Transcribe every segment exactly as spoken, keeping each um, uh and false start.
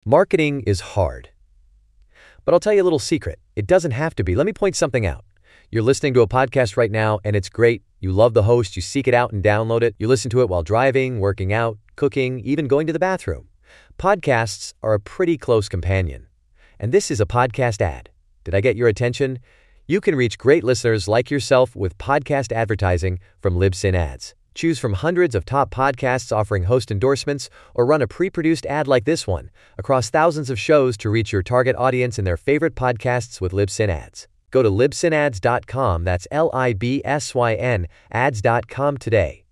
Marketing is hard. But I'll tell you a little secret. It doesn't have to be. Let me point something out. You're listening to a podcast right now, and it's great. You love the host. You seek it out and download it. You listen to it while driving, working out, cooking, even going to the bathroom. Podcasts are a pretty close companion. And this is a podcast ad. Did I get your attention? You can reach great listeners like yourself with podcast advertising from Libsyn Ads. Choose from hundreds of top podcasts offering host endorsements, or run a pre-produced ad like this one across thousands of shows to reach your target audience in their favorite podcasts with Libsyn Ads. Go to libsyn ads dot com, that's L I B S Y N, ads dot com today.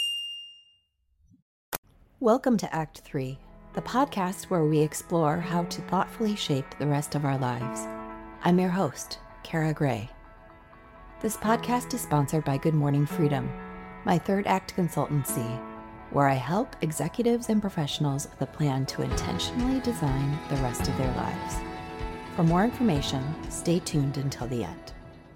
Welcome to Act three, the podcast where we explore how to thoughtfully shape the rest of our lives. I'm your host, Kara Gray. This podcast is sponsored by Good Morning Freedom, my third act consultancy, where I help executives and professionals with a plan to intentionally design the rest of their lives. For more information, stay tuned until the end.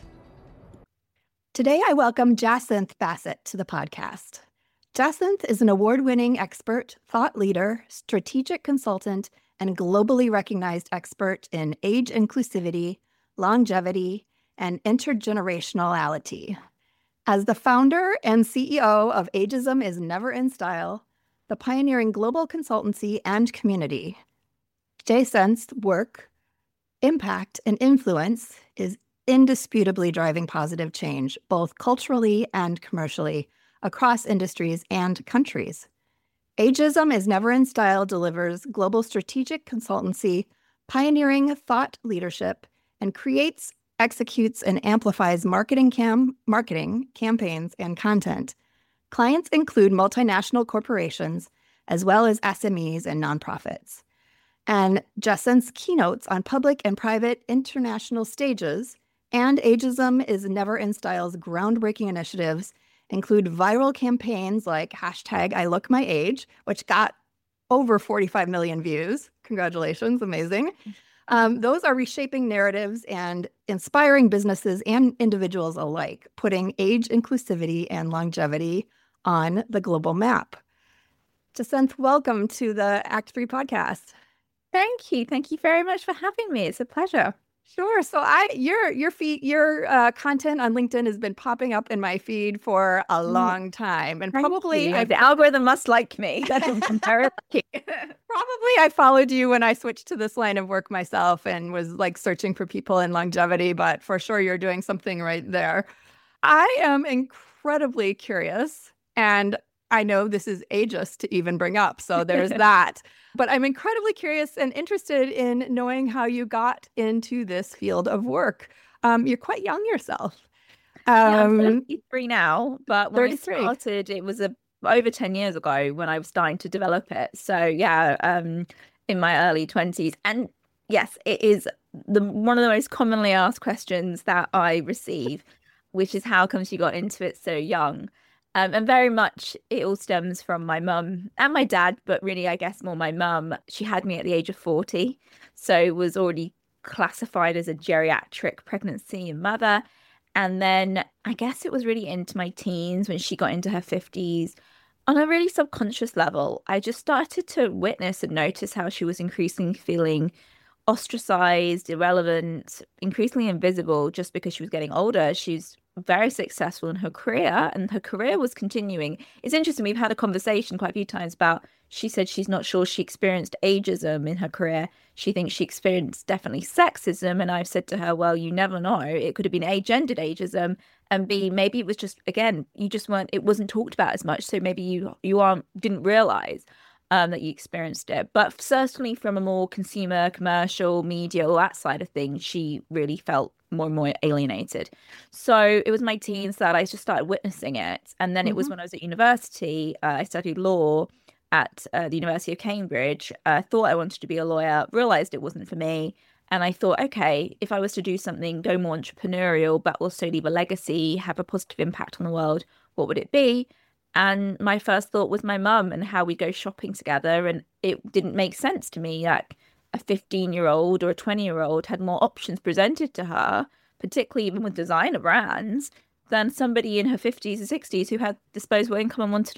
Today, I welcome Jacinth Bassett to the podcast. Jacinth is an award-winning expert, thought leader, strategic consultant, and globally recognized expert in age inclusivity, longevity, and intergenerationality. As the founder and C E O of Ageism is Never in Style, the pioneering global consultancy and community, Jacinth's work, impact, and influence is indisputably driving positive change, both culturally and commercially, across industries and countries. Ageism is Never in Style delivers global strategic consultancy, pioneering thought leadership, and creates, executes, and amplifies marketing cam marketing campaigns and content. Clients include multinational corporations, as well as S M Es and nonprofits. And Jacinth's keynotes on public and private international stages and Ageism is Never in Style's groundbreaking initiatives include viral campaigns like hashtag I Look My Age, which got over forty-five million views. Congratulations, amazing. Um, those are reshaping narratives and inspiring businesses and individuals alike, putting age inclusivity and longevity on the global map. Jacinth, welcome to the Act three podcast. Thank you. Thank you very much for having me. It's a pleasure. Sure. So I, your your feed, your uh, content on LinkedIn has been popping up in my feed for a long time, and Thank probably you. I, the algorithm must like me. That's I'm very lucky. probably I followed you when I switched to this line of work myself and was like searching for people in longevity. But for sure, you're doing something right there. I am incredibly curious, and I know this is ageist to even bring up, so there's that. But I'm incredibly curious and interested in knowing how you got into this field of work. Um, you're quite young yourself. Um, yeah, I'm Um, thirty-three now, but when thirty-three. I started, it was a, over ten years ago when I was starting to develop it. So yeah, um, in my early twenties. And yes, it is the one of the most commonly asked questions that I receive, which is how comes you got into it so young? Um, and very much it all stems from my mum and my dad, but really, I guess more my mum. She had me at the age of forty, so was already classified as a geriatric pregnancy and mother. And then I guess it was really into my teens when she got into her fifties. On a really subconscious level, I just started to witness and notice how she was increasingly feeling ostracized, irrelevant, increasingly invisible just because she was getting older. She's very successful in her career, and her career was continuing. It's interesting, we've had a conversation quite a few times about, she said she's not sure she experienced ageism in her career. She thinks she experienced definitely sexism, and I've said to her, well, you never know. It could have been agendered ageism, and B, maybe it was just, again, you just weren't, it wasn't talked about as much, so maybe you you aren't didn't realize um, that you experienced it. But certainly from a more consumer, commercial, media, all that side of things, she really felt more and more alienated. So it was my teens that I just started witnessing it. And then it was Mhm. when I was at university, uh, I studied law at uh, the University of Cambridge. I uh, thought I wanted to be a lawyer, realized it wasn't for me. And I thought, okay, if I was to do something, go more entrepreneurial, but also leave a legacy, have a positive impact on the world, what would it be? And my first thought was my mum and how we go shopping together. And it didn't make sense to me. Like, a fifteen-year-old or a twenty-year-old had more options presented to her, particularly even with designer brands, than somebody in her fifties or sixties who had disposable income and wanted to look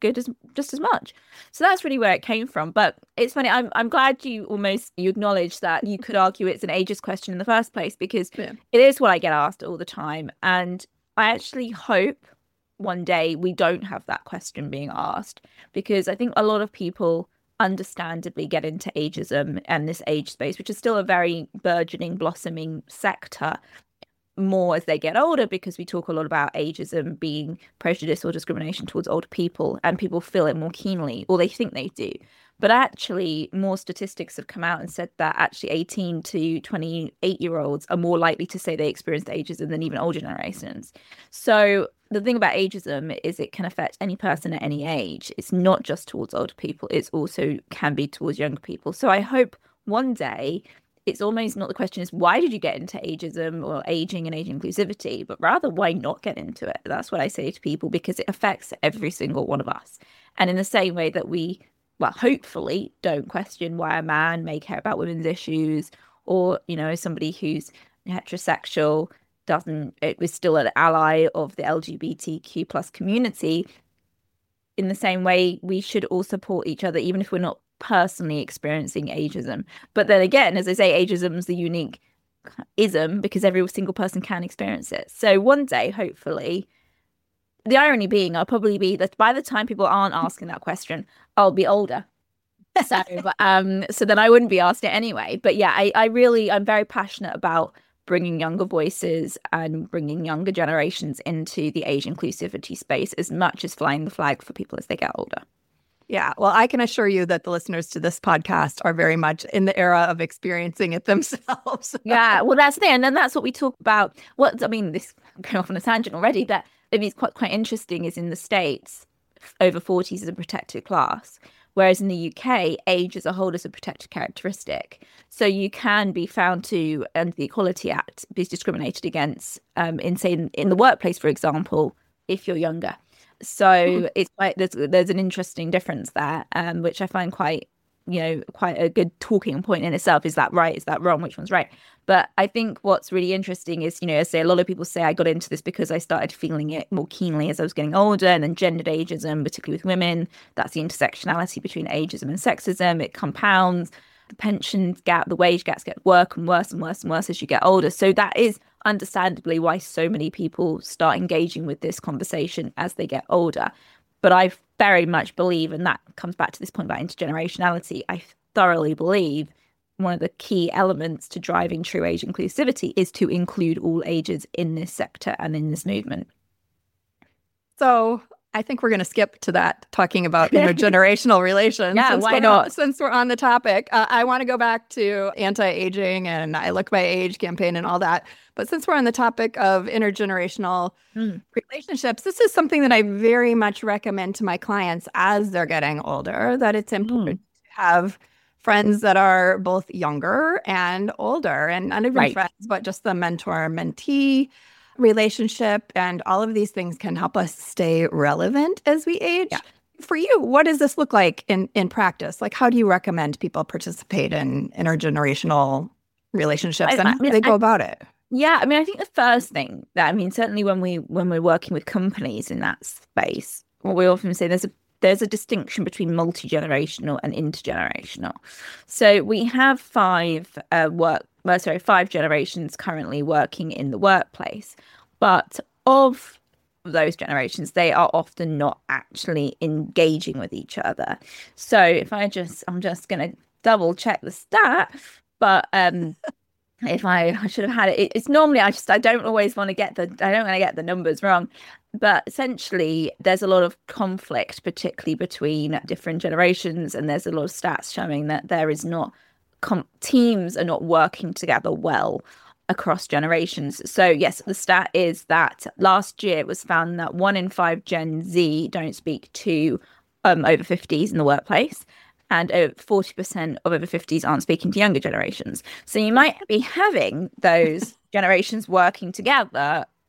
good as just as much. So that's really where it came from. But it's funny, I'm I'm glad you almost you acknowledge that you could argue it's an ageist question in the first place, because yeah. it is what I get asked all the time. And I actually hope one day we don't have that question being asked, because I think a lot of people understandably get into ageism and this age space, which is still a very burgeoning, blossoming sector, more as they get older, because we talk a lot about ageism being prejudice or discrimination towards older people, and people feel it more keenly, or they think they do. But actually, more statistics have come out and said that actually eighteen to twenty-eight year olds are more likely to say they experienced ageism than even older generations. So the thing about ageism is it can affect any person at any age. It's not just towards older people. It's also can be towards younger people. So I hope one day it's almost not the question is why did you get into ageism or aging and age inclusivity, but rather why not get into it? That's what I say to people, because it affects every single one of us. And in the same way that we, well, hopefully don't question why a man may care about women's issues, or, you know, somebody who's heterosexual doesn't, it was still an ally of the L G B T Q plus community. In the same way, we should all support each other, even if we're not personally experiencing ageism. But then again, as I say, ageism is the unique ism because every single person can experience it. So one day, hopefully, the irony being, I'll probably be that by the time people aren't asking that question, I'll be older. So, but, um, so then I wouldn't be asked it anyway. But yeah, I, I really, I'm very passionate about bringing younger voices and bringing younger generations into the age inclusivity space as much as flying the flag for people as they get older. Yeah, well, I can assure you that the listeners to this podcast are very much in the era of experiencing it themselves. Yeah, well, that's the thing. And then that's what we talk about. What I mean, this I'm going off on a tangent already, but I mean, it's quite, quite interesting is in the States, over forties is a protected class, whereas in the U K, age as a whole is a protected characteristic. So you can be found to, under the Equality Act, be discriminated against um, in, say, in, in the workplace, for example, if you're younger. So it's quite there's there's an interesting difference there, um, which I find quite you know quite a good talking point in itself. Is that right? Is that wrong? Which one's right? But I think what's really interesting is you know I say a lot of people say I got into this because I started feeling it more keenly as I was getting older, and then gendered ageism, particularly with women. That's the intersectionality between ageism and sexism. It compounds. The pension gap, the wage gaps get worse and worse and worse and worse as you get older. So that is understandably why so many people start engaging with this conversation as they get older. But I very much believe, and that comes back to this point about intergenerationality, I thoroughly believe one of the key elements to driving true age inclusivity is to include all ages in this sector and in this movement. So I think we're going to skip to that, talking about intergenerational relations. Yeah, why not? Since we're on the topic, uh, I want to go back to anti-aging and I Look My Age campaign and all that. But since we're on the topic of intergenerational mm. relationships, this is something that I very much recommend to my clients as they're getting older, that it's important mm. to have friends that are both younger and older, and not even right. friends, but just the mentor-mentee relationship, and all of these things can help us stay relevant as we age. Yeah. For you, what does this look like in, in practice? Like, how do you recommend people participate in intergenerational relationships, I, and how I mean, do they go I, about it? Yeah, I mean, I think the first thing that, I mean, certainly when we when we're working with companies in that space, what we often say there's a there's a distinction between multi-generational and intergenerational. So we have five uh, work. Well, sorry, five generations currently working in the workplace. But of those generations, they are often not actually engaging with each other. So if I just, I'm just going to double check the stat, but um, if I, I should have had it, it's normally, I just, I don't always want to get the, I don't want to get the numbers wrong. But essentially, there's a lot of conflict, particularly between different generations. And there's a lot of stats showing that there is not Com- teams are not working together well across generations. So yes, the stat is that last year it was found that one in five Gen Z don't speak to um, over fifties in the workplace, and over forty percent of over fifties aren't speaking to younger generations. So you might be having those generations working together,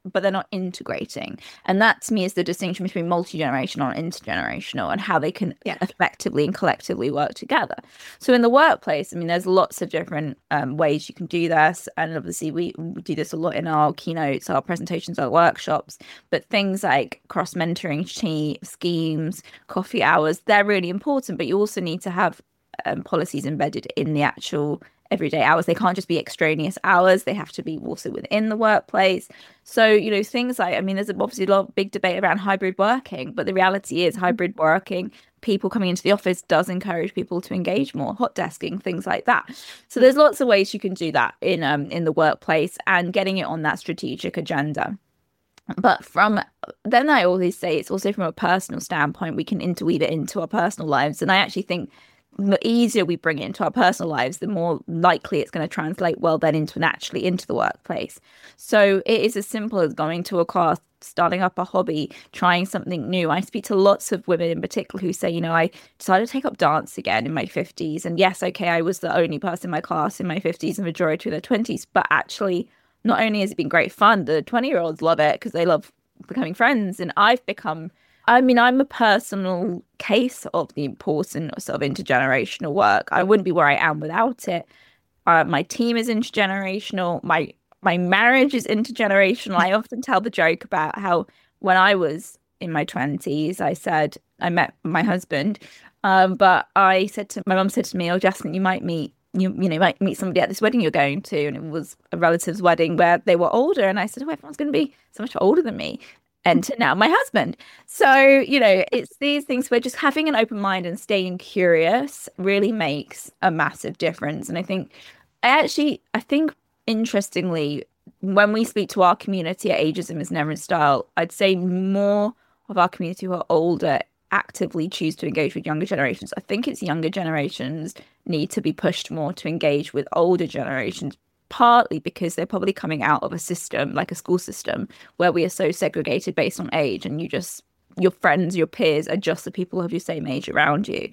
but they're not integrating. And that to me is the distinction between multi-generational and intergenerational, and how they can Yeah. effectively and collectively work together. So in the workplace, I mean, there's lots of different um, ways you can do this. And obviously we, we do this a lot in our keynotes, our presentations, our workshops, but things like cross-mentoring te- schemes, coffee hours, they're really important, but you also need to have um, policies embedded in the actual everyday hours. They can't just be extraneous hours. They have to be also within the workplace. So, you know, things like, I mean, there's obviously a lot of big debate around hybrid working, but the reality is hybrid working, people coming into the office does encourage people to engage more, hot desking, things like that. So there's lots of ways you can do that in um in the workplace and getting it on that strategic agenda. But from then I always say it's also from a personal standpoint, we can interweave it into our personal lives. And I actually think the easier we bring it into our personal lives, the more likely it's going to translate well then into naturally into the workplace. So it is as simple as going to a class, starting up a hobby, trying something new. I speak to lots of women in particular who say, you know, I decided to take up dance again in my fifties. And yes, okay, I was the only person in my class in my fifties, the majority of their twenties. But actually, not only has it been great fun, the twenty-year-olds love it because they love becoming friends. And I've become I mean, I'm a personal case of the importance of intergenerational work. I wouldn't be where I am without it. Uh, my team is intergenerational. My my marriage is intergenerational. I often tell the joke about how when I was in my twenties, I said I met my husband, um, but I said to my mum said to me, "Oh, Jasmine, you might meet you you know you might meet somebody at this wedding you're going to," and it was a relative's wedding where they were older, and I said, "Oh, everyone's going to be so much older than me." And to now my husband. So, you know, it's these things where just having an open mind and staying curious really makes a massive difference. And I think, I actually, I think, interestingly, when we speak to our community at Ageism is Never in Style, I'd say more of our community who are older actively choose to engage with younger generations. I think it's younger generations need to be pushed more to engage with older generations, partly because they're probably coming out of a system like a school system where we are so segregated based on age, and you just your friends, your peers are just the people of your same age around you.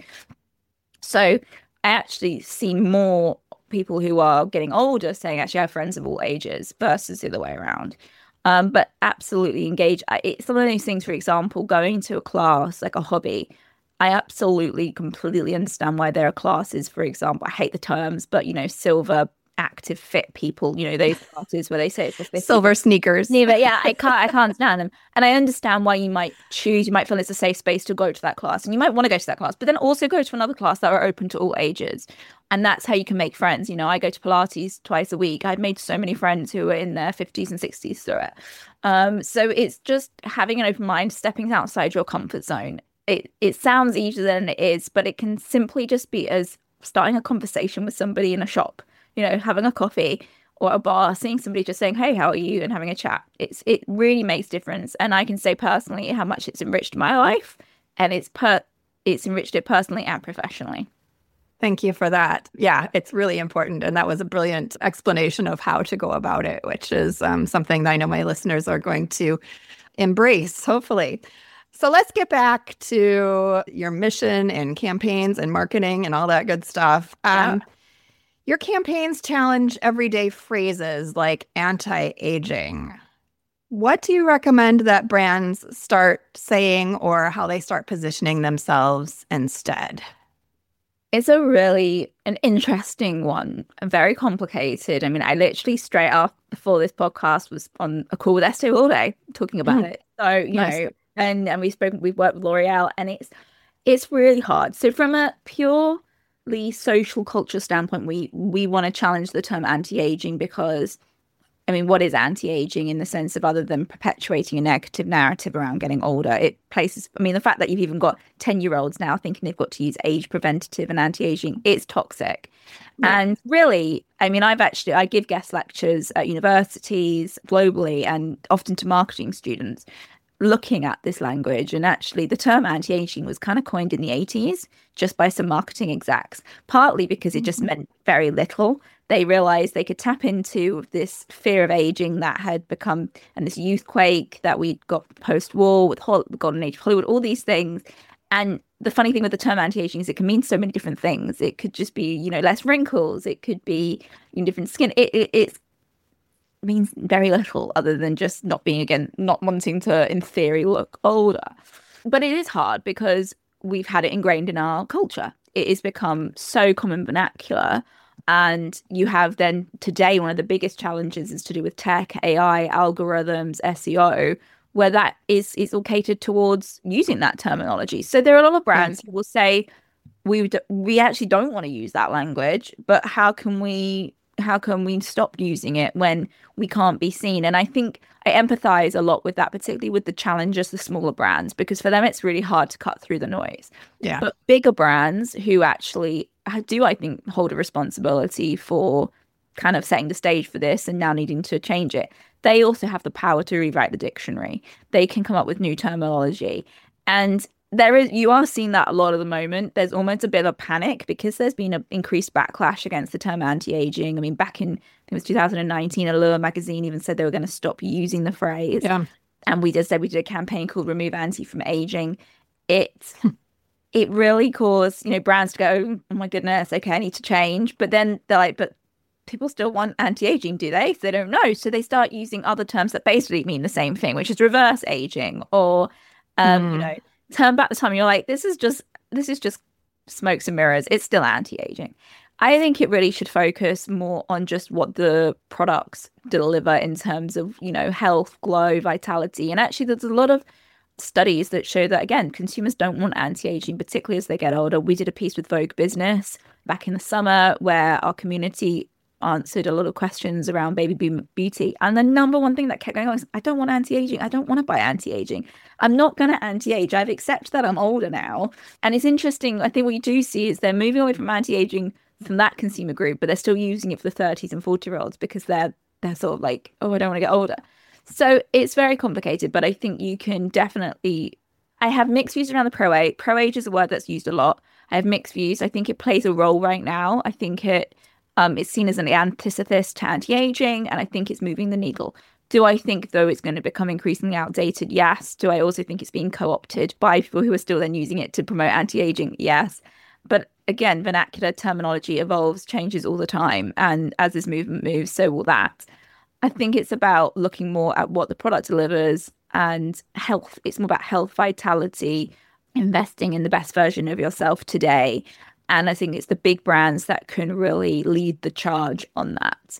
So I actually see more people who are getting older saying, actually, I have friends of all ages versus the other way around. Um, but absolutely engage. It's some of those things, for example, going to a class like a hobby. I absolutely completely understand why there are classes, for example, I hate the terms, but, you know, silver active fit people, you know, those classes where they say it's for silver sneakers. Yeah, but yeah, I can't I can't stand them. And I understand why you might choose, you might feel it's a safe space to go to that class, and you might want to go to that class, but then also go to another class that are open to all ages. And that's how you can make friends. You know, I go to Pilates twice a week. I've made so many friends who are in their fifties and sixties through it. Um, so it's just having an open mind, stepping outside your comfort zone. It it sounds easier than it is, but it can simply just be as starting a conversation with somebody in a shop, you know, having a coffee or a bar, seeing somebody just saying, "Hey, how are you?" and having a chat. It's it really makes difference. And I can say personally how much it's enriched my life, and it's per it's enriched it personally and professionally. Thank you for that. Yeah, it's really important. And that was a brilliant explanation of how to go about it, which is um, something that I know my listeners are going to embrace, hopefully. So let's get back to your mission and campaigns and marketing and all that good stuff. Um, yeah. Your campaigns challenge everyday phrases like anti-aging. What do you recommend that brands start saying, or how they start positioning themselves instead? It's a really an interesting one and very complicated. I mean, I literally straight after before this podcast was on a call with Estee Lauder talking about mm. it. So, you nice. know, and, and we've spoken, we've worked with L'Oreal, and it's it's really hard. So from a purely social culture standpoint, we we want to challenge the term anti-aging because, I mean, what is anti-aging in the sense of other than perpetuating a negative narrative around getting older? It places, I mean, the fact that you've even got ten-year-olds now thinking they've got to use age preventative and anti-aging, it's toxic. Yeah. And really, I mean, I've actually, I give guest lectures at universities globally and often to marketing students looking at this language. And actually the term anti-aging was kind of coined in the eighties just by some marketing execs, partly because it just mm-hmm. meant very little. They realized they could tap into this fear of aging that had become, and this youth quake that we got post-war with Hol- the golden age of Hollywood, all these things. And the funny thing with the term anti-aging is it can mean so many different things. It could just be, you know, less wrinkles. It could be, you know, different skin. It, it, it's means very little other than just not being, again, not wanting to, in theory, look older. But it is hard because we've had it ingrained in our culture. It has become so common vernacular. And you have then today, one of the biggest challenges is to do with tech, A I, algorithms, S E O, where that is, is all catered towards using that terminology. So there are a lot of brands who will say, we d- we actually don't want to use that language, but how can we how can we stop using it when we can't be seen? And I think I empathize a lot with that, particularly with the challengers, the smaller brands, because for them it's really hard to cut through the noise. Yeah. But bigger brands who actually do, I think, hold a responsibility for kind of setting the stage for this and now needing to change it, they also have the power to rewrite the dictionary. They can come up with new terminology. And there is, you are seeing that a lot at the moment. There's almost a bit of panic because there's been an increased backlash against the term anti-aging. I mean, back in, I think it was two thousand nineteen, Allure magazine even said they were going to stop using the phrase. Yeah. And we just said we did a campaign called Remove Anti from Aging. It, it really caused, you know, brands to go, oh my goodness, okay, I need to change. But then they're like, but people still want anti-aging, do they? So they don't know. So they start using other terms that basically mean the same thing, which is reverse aging or, um, mm. you know, turn back the time. You're like, this is just this is just smokes and mirrors. It's still anti-aging. I think it really should focus more on just what the products deliver in terms of, you know, health, glow, vitality. And actually, there's a lot of studies that show that, again, consumers don't want anti-aging, particularly as they get older. We did a piece with Vogue Business back in the summer where our community answered a lot of questions around baby boom beauty. And the number one thing that kept going on is, I don't want anti-aging. I don't want to buy anti-aging. I'm not going to anti-age. I've accepted that I'm older now. And it's interesting. I think what you do see is they're moving away from anti-aging from that consumer group, but they're still using it for the thirties and forty year olds because they're, they're sort of like, oh, I don't want to get older. So it's very complicated, but I think you can definitely, I have mixed views around the pro-age. Pro-age is a word that's used a lot. I have mixed views. I think it plays a role right now. I think it, Um, it's seen as an antithesis to anti-aging, and I think it's moving the needle. Do I think, though, it's going to become increasingly outdated? Yes. Do I also think it's being co-opted by people who are still then using it to promote anti-aging? Yes. But again, vernacular terminology evolves, changes all the time, and as this movement moves, so will that. I think it's about looking more at what the product delivers and health. It's more about health, vitality, investing in the best version of yourself today. And I think it's the big brands that can really lead the charge on that.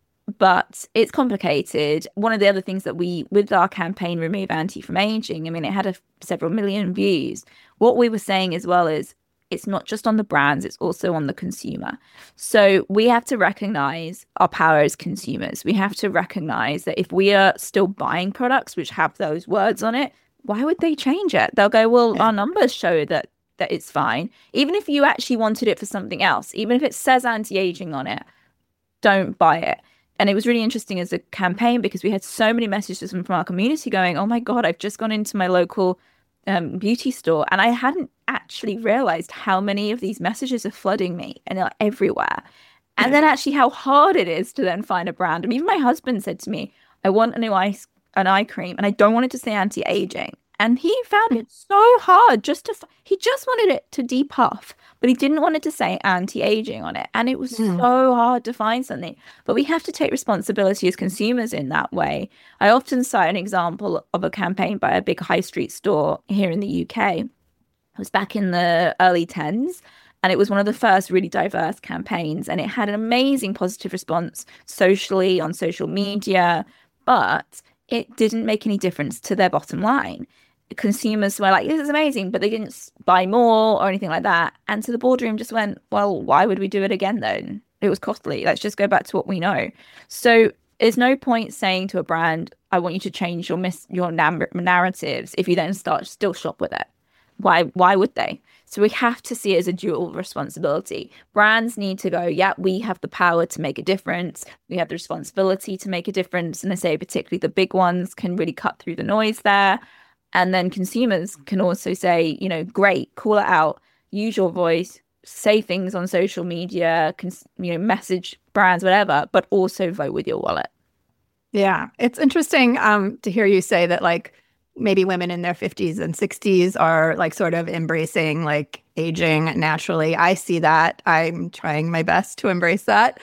But it's complicated. One of the other things that we, with our campaign, Remove Anti from Aging, I mean, it had a, several million views. What we were saying as well is it's not just on the brands, it's also on the consumer. So we have to recognize our power as consumers. We have to recognize that if we are still buying products which have those words on it, why would they change it? They'll go, well, yeah. our numbers show that that it's fine. Even if you actually wanted it for something else, even if it says anti-aging on it, don't buy it. And it was really interesting as a campaign because we had so many messages from our community going, oh my God, I've just gone into my local um, beauty store and I hadn't actually realized how many of these messages are flooding me and they're everywhere. And then actually how hard it is to then find a brand. I mean, even my husband said to me, I want a new eye, an eye cream and I don't want it to say anti-aging. And he found it so hard just to, he just wanted it to depuff, but he didn't want it to say anti-aging on it. And it was mm. so hard to find something. But we have to take responsibility as consumers in that way. I often cite an example of a campaign by a big high street store here in the U K. It was back in the early tens. And it was one of the first really diverse campaigns. And it had an amazing positive response socially, on social media. But it didn't make any difference to their bottom line. Consumers were like, this is amazing, but they didn't buy more or anything like that. And so the boardroom just went, well, why would we do it again then? It was costly. Let's just go back to what we know. So there's no point saying to a brand, I want you to change your mis- your nam- narratives if you then start still shop with it. Why, why would they? So we have to see it as a dual responsibility. Brands need to go, yeah, we have the power to make a difference. We have the responsibility to make a difference. And I say particularly the big ones can really cut through the noise there. And then consumers can also say, you know, great, call it out, use your voice, say things on social media, cons- you know, message brands, whatever, but also vote with your wallet. Yeah, it's interesting um, to hear you say that, like, maybe women in their fifties and sixties are like sort of embracing like aging naturally. I see that. I'm trying my best to embrace that.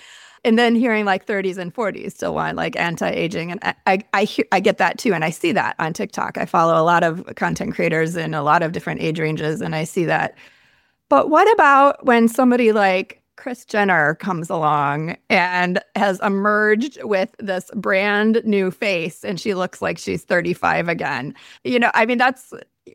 and then hearing like thirties and forties still want like anti-aging. And I, I, I, hear, I get that too. And I see that on TikTok. I follow a lot of content creators in a lot of different age ranges, and I see that. But what about when somebody like Kris Jenner comes along and has emerged with this brand new face and she looks like she's thirty-five again? You know, I mean, that's,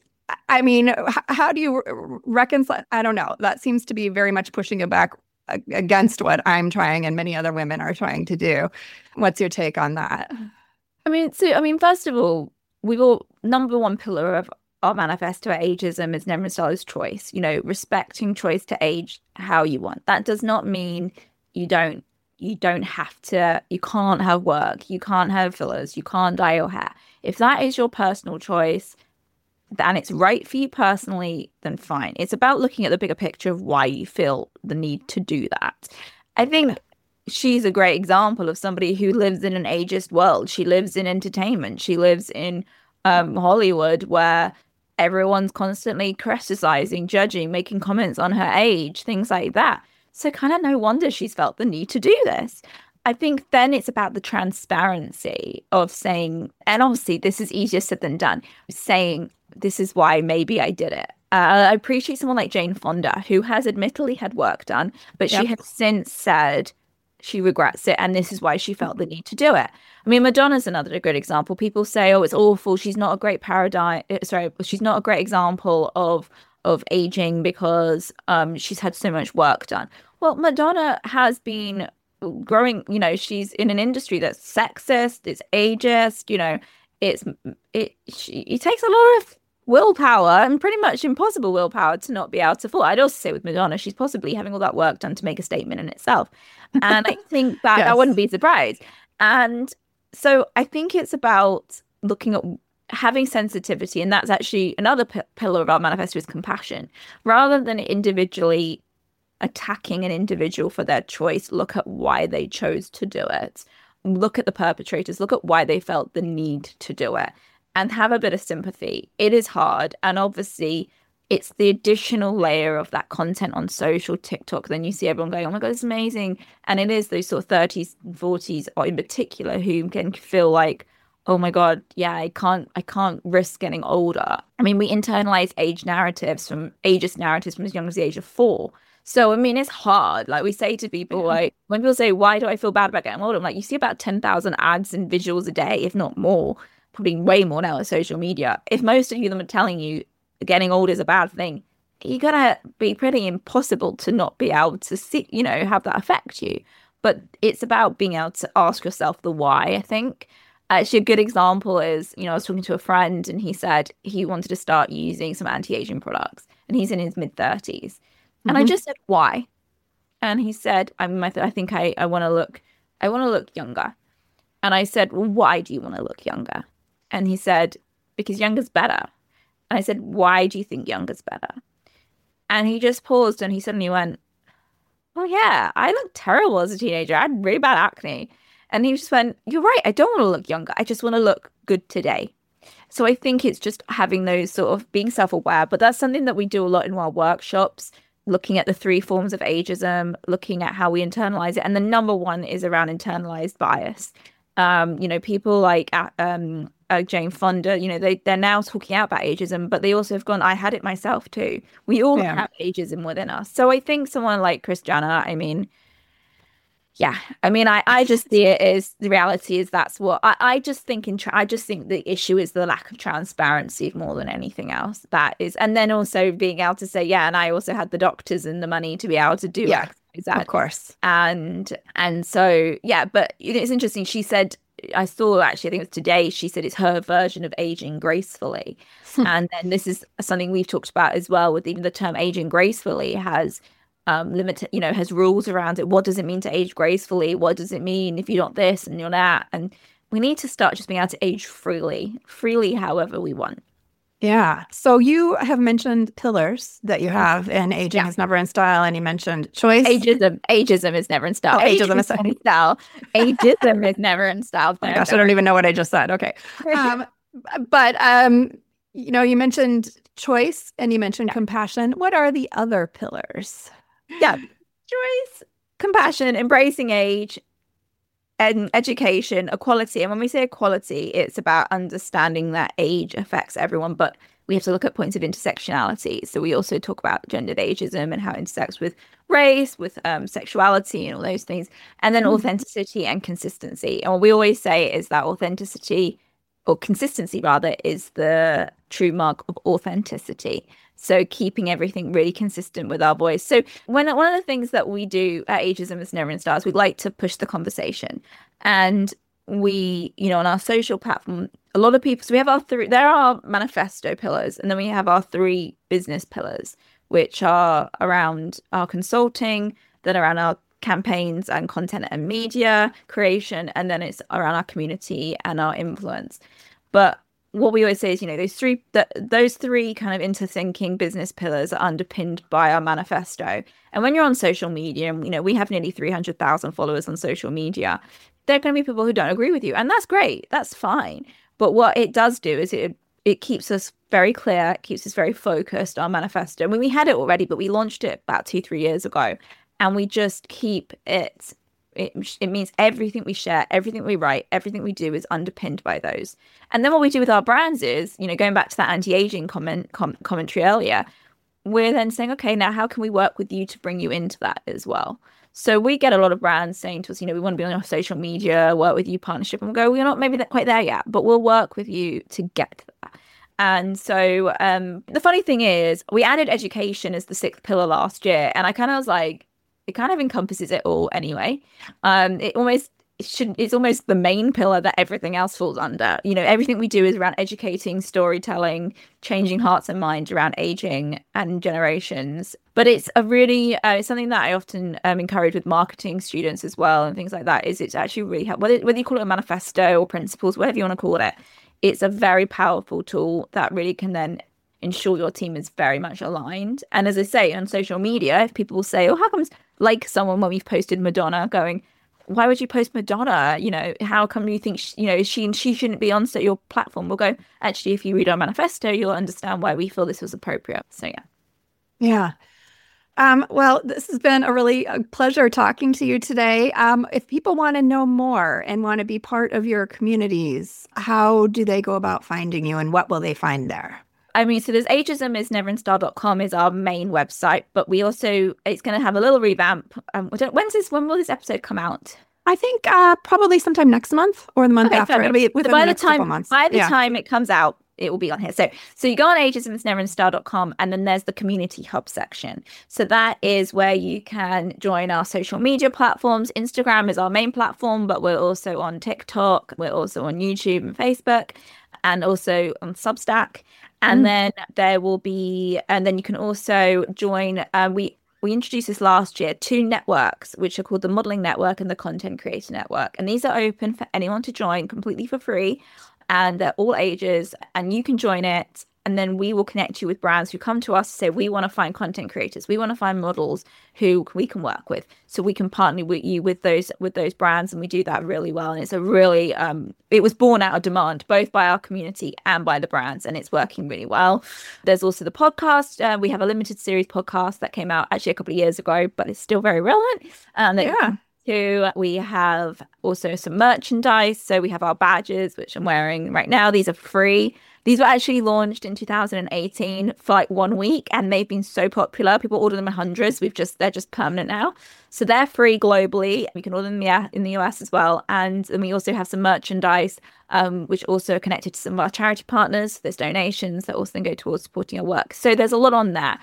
I mean, h- how do you reconcile? I don't know. That seems to be very much pushing it back against what I'm trying and many other women are trying to do. What's your take on that? I mean, so, I mean, first of all, we've all, number one pillar of our manifesto at Ageism is Never in Style is choice, you know, respecting choice to age how you want. That does not mean you don't, you don't have to, you can't have work, you can't have fillers, you can't dye your hair. If that is your personal choice and it's right for you personally, then fine. It's about looking at the bigger picture of why you feel the need to do that. I think she's a great example of somebody who lives in an ageist world. She lives in entertainment. She lives in um, Hollywood, where everyone's constantly criticizing, judging, making comments on her age, things like that. So kind of no wonder she's felt the need to do this. I think then it's about the transparency of saying, and obviously this is easier said than done, saying this is why maybe I did it. Uh, I appreciate someone like Jane Fonda, who has admittedly had work done, but yep. she has since said she regrets it, and this is why she felt the need to do it. I mean, Madonna's another good example. People say, oh, it's awful. She's not a great paradigm. Sorry, she's not a great example of of aging because um, she's had so much work done. Well, Madonna has been growing, you know, she's in an industry that's sexist, it's ageist, you know, it's, it, she, it takes a lot of willpower and pretty much impossible willpower to not be able to fall. I'd also say with Madonna, she's possibly having all that work done to make a statement in itself. And I think that yes. I wouldn't be surprised. And so I think it's about looking at having sensitivity. And that's actually another p- pillar of our manifesto is compassion. Rather than individually attacking an individual for their choice, look at why they chose to do it. Look at the perpetrators, look at why they felt the need to do it, and have a bit of sympathy. It is hard. And obviously it's the additional layer of that content on social TikTok. Then you see everyone going, oh my God, it's amazing. And it is those sort of thirties and forties, or in particular, who can feel like, oh my God, yeah, I can't, I can't risk getting older. I mean, we internalize age narratives from ageist narratives from as young as the age of four. So, I mean, it's hard. Like we say to people, like when people say, why do I feel bad about getting older? I'm like, you see about ten thousand ads and visuals a day, if not more, probably way more now with social media. If most of you them are telling you getting old is a bad thing, you're going to be pretty impossible to not be able to see, you know, have that affect you. But it's about being able to ask yourself the why, I think. Actually, a good example is, you know, I was talking to a friend and he said he wanted to start using some anti-aging products and he's in his mid thirties. Mm-hmm. And I just said, why? And he said, I'm, I, th- I think I, I want to look, I want to look younger. And I said, well, why do you want to look younger? And he said, because younger's better. And I said, why do you think younger's better? And he just paused and he suddenly went, well, yeah, I looked terrible as a teenager. I had really bad acne. And he just went, you're right, I don't want to look younger. I just want to look good today. So I think it's just having those sort of being self-aware. But that's something that we do a lot in our workshops, looking at the three forms of ageism, looking at how we internalize it. And the number one is around internalized bias. Um, you know, people like um, uh, Jane Fonda, you know, they, they're now talking out about ageism, but they also have gone, I had it myself too. We all yeah. have ageism within us. So I think someone like Kris Jenner, I mean, yeah, I mean, I, I just see it as the reality is that's what I, I just think in tra- I just think the issue is the lack of transparency more than anything else. That is, and then also being able to say, yeah, and I also had the doctors and the money to be able to do yeah, it. Of course. And and so, yeah, but it's interesting. She said, I saw actually, I think it was today, she said it's her version of aging gracefully. And then this is something we've talked about as well with even the term aging gracefully has um limited, you know, has rules around it. What does it mean to age gracefully? What does it mean if you're not this and you're that? And we need to start just being able to age freely, freely however we want. Yeah. So you have mentioned pillars that you have in Aging yeah. is Never in Style, and you mentioned choice. Ageism. Ageism is never in style. Oh, ageism, ageism is in style. Ageism is never in style. Oh my gosh, I don't even know what I just said. Okay. Um, but, um, you know, you mentioned choice and you mentioned yeah. compassion. What are the other pillars? Yeah. Choice, compassion, embracing age, and education, equality. And when we say equality, it's about understanding that age affects everyone, but we have to look at points of intersectionality. So we also talk about gendered ageism and how it intersects with race, with um, sexuality and all those things. And then mm. authenticity and consistency. And what we always say is that authenticity, or consistency rather, is the true mark of authenticity. So keeping everything really consistent with our voice. So when one of the things that we do at Ageism is Never in Stars, we like to push the conversation. And we, you know, on our social platform, a lot of people, so we have our three, there are our manifesto pillars, and then we have our three business pillars, which are around our consulting, then around our campaigns and content and media creation, and then it's around our community and our influence. But what we always say is, you know, those three that those three kind of interthinking business pillars are underpinned by our manifesto. And when you're on social media, and you know, we have nearly three hundred thousand followers on social media, there are going to be people who don't agree with you, and that's great, that's fine. But what it does do is it it keeps us very clear, it keeps us very focused, our manifesto. I mean, we had it already, but we launched it about two, three years ago, and we just keep it. It, it means everything we share, everything we write, everything we do is underpinned by those. And then what we do with our brands is, you know, going back to that anti-aging comment com- commentary earlier, we're then saying, okay, now how can we work with you to bring you into that as well? So we get a lot of brands saying to us, you know, we want to be on your social media, work with you, partnership, and we go, we're not maybe quite there yet, but we'll work with you to get to that. And so um, the funny thing is, we added education as the sixth pillar last year, and I kind of was like, it kind of encompasses it all anyway. Um, it almost it should it's almost the main pillar that everything else falls under. You know, everything we do is around educating, storytelling, changing hearts and minds around aging and generations. But it's a really uh, it's something that I often um, encourage with marketing students as well and things like that. Is it's actually really helpful. Whether, whether you call it a manifesto or principles, whatever you want to call it, it's a very powerful tool that really can then ensure your team is very much aligned. And as I say, on social media, if people say, oh, how comes, like someone when we've posted Madonna going, why would you post Madonna? You know, how come you think, she, you know, she she shouldn't be on your platform? We'll go, actually, if you read our manifesto, you'll understand why we feel this was appropriate. So, yeah. Yeah. Um, well, this has been a really a pleasure talking to you today. Um, if people want to know more and want to be part of your communities, how do they go about finding you, and what will they find there? I mean, so there's ageism is never in star dot com is our main website, but we also, it's going to have a little revamp. Um, I don't, when's this, when will this episode come out? I think uh, probably sometime next month or the month okay, after. It'll be within so by the the next time, couple months. By the yeah. time it comes out, it will be on here. So so you go on ageism is never in star dot com, and then there's the community hub section. So that is where you can join our social media platforms. Instagram is our main platform, but we're also on TikTok. We're also on YouTube and Facebook, and also on Substack. And mm. then there will be, and then you can also join, uh, we we introduced this last year, two networks, which are called the Modeling Network and the Content Creator Network. And these are open for anyone to join completely for free. And they're all ages, and you can join it. And then we will connect you with brands who come to us to say, we want to find content creators. We want to find models who we can work with. So we can partner with you with those with those brands. And we do that really well. And it's a really, um, it was born out of demand, both by our community and by the brands. And it's working really well. There's also the podcast. Uh, we have a limited series podcast that came out actually a couple of years ago, but it's still very relevant. Um, yeah. Two, we have also some merchandise. So we have our badges, which I'm wearing right now. These are free. These were actually launched in two thousand eighteen for like one week, and they've been so popular. People order them in hundreds. We've just they're just permanent now, so they're free globally. We can order them in the, in the U S as well, and then we also have some merchandise, um, which also are connected to some of our charity partners. There's donations that also then go towards supporting our work. So there's a lot on there.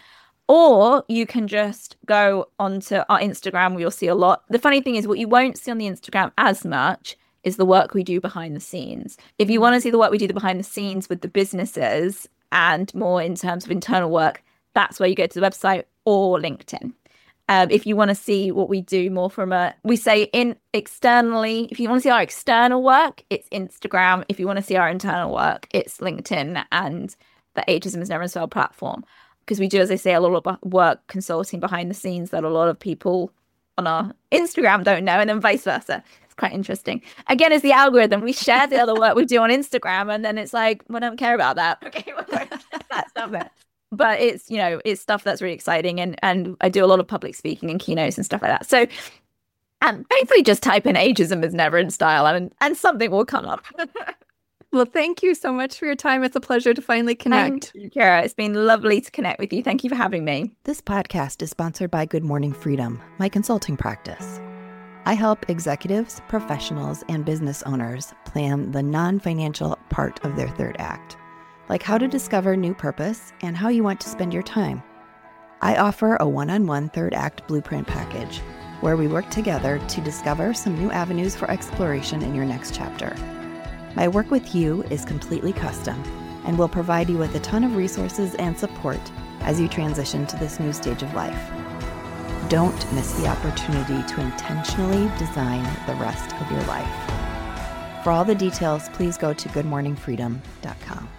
Or you can just go onto our Instagram, where you'll see a lot. The funny thing is, what you won't see on the Instagram as much is the work we do behind the scenes. If you want to see the work we do behind the scenes with the businesses and more in terms of internal work, that's where you go to the website or LinkedIn. Um, if you want to see what we do more from a, we say in externally, if you want to see our external work, it's Instagram. If you want to see our internal work, it's LinkedIn and the Ageism is Never in Style platform. Because we do, as I say, a lot of work consulting behind the scenes that a lot of people on our Instagram don't know, and then vice versa. It's quite interesting. Again, it's the algorithm. We share the other work we do on Instagram, and then it's like, we don't care about that. Okay, well, that's not it. But it's, you know, it's stuff that's really exciting, and and I do a lot of public speaking and keynotes and stuff like that. So And basically just type in ageism is never in style and, and something will come up. Well, thank you so much for your time. It's a pleasure to finally connect. Thank you, Kara. It's been lovely to connect with you. Thank you for having me. This podcast is sponsored by Good Morning Freedom, my consulting practice. I help executives, professionals, and business owners plan the non-financial part of their third act, like how to discover new purpose and how you want to spend your time. I offer a one-on-one third act blueprint package where we work together to discover some new avenues for exploration in your next chapter. My work with you is completely custom and will provide you with a ton of resources and support as you transition to this new stage of life. Don't miss the opportunity to intentionally design the rest of your life. For all the details, please go to good morning freedom dot com.